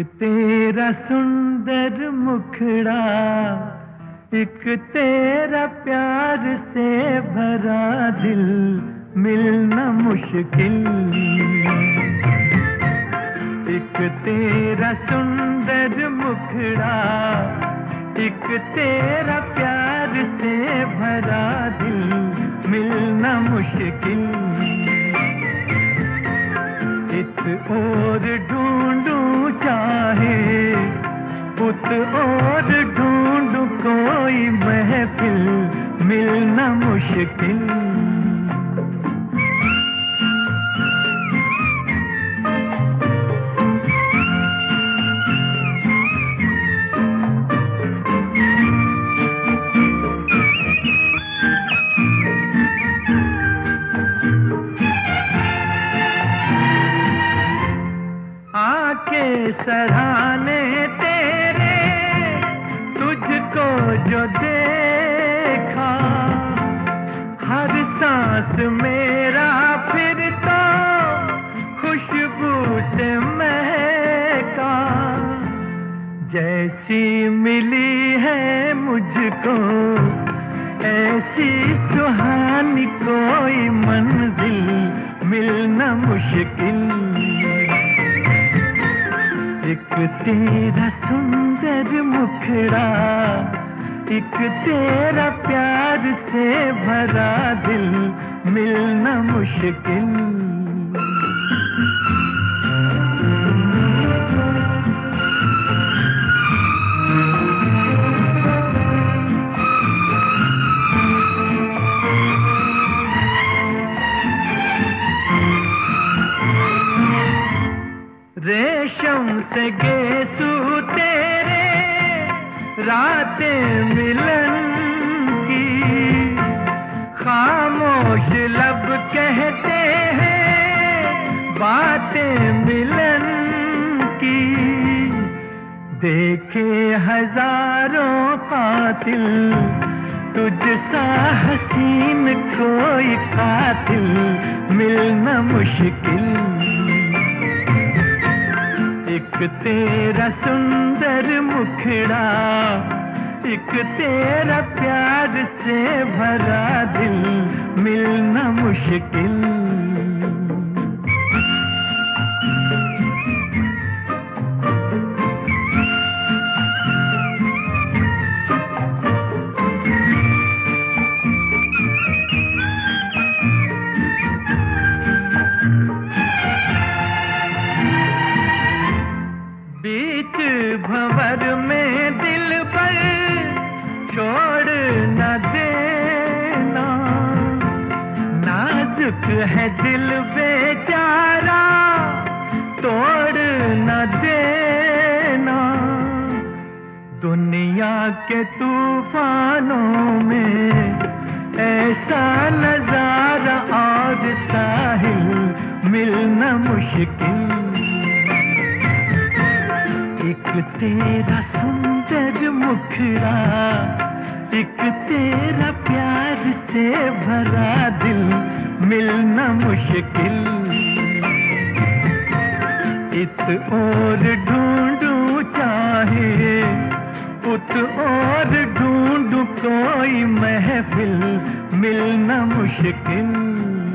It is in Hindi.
तेरा सुंदर मुखड़ा, एक तेरा प्यार से भरा दिल, मिलना मुश्किल। एक तेरा सुंदर मुखड़ा, एक तेरा प्यार से भरा दिल, मिलना मुश्किल। इत और ढूंढूं चाहे उत और ढूंढूं कोई महफिल, मिलना मुश्किल। आके सराहने तेरे तुझको जो देखा, हर सांस मेरा फिर तो खुशबू से महका। जैसी मिली है मुझको ऐसी सुहानी कोई मंजिल, मिलना मुश्किल। एक तेरा सुंदर मुखड़ा, एक तेरा प्यार से भरा दिल, मिलना मुश्किल। रेशम से गेसू तेरे रातें मिलन की, खामोश लब कहते हैं बातें मिलन की। देखे हजारों कातिल तुझसा हसीन कोई कातिल, मिलना मुश्किल। एक तेरा सुंदर मुखड़ा, एक तेरा प्यार से भरा दिल, मिलना मुश्किल। बीच भंवर में दिल पर छोड़ न देना, नाजुक है दिल बेचारा तोड़ न देना। दुनिया के तूफानों में ऐसा नजारा और साहिल, मिलना मुश्किल। एक तेरा सुंदर मुखड़ा, एक तेरा प्यार से भरा दिल, मिलना मुश्किल। इत और ढूंढूं चाहे उत और ढूंढूं कोई महफिल, मिलना मुश्किल।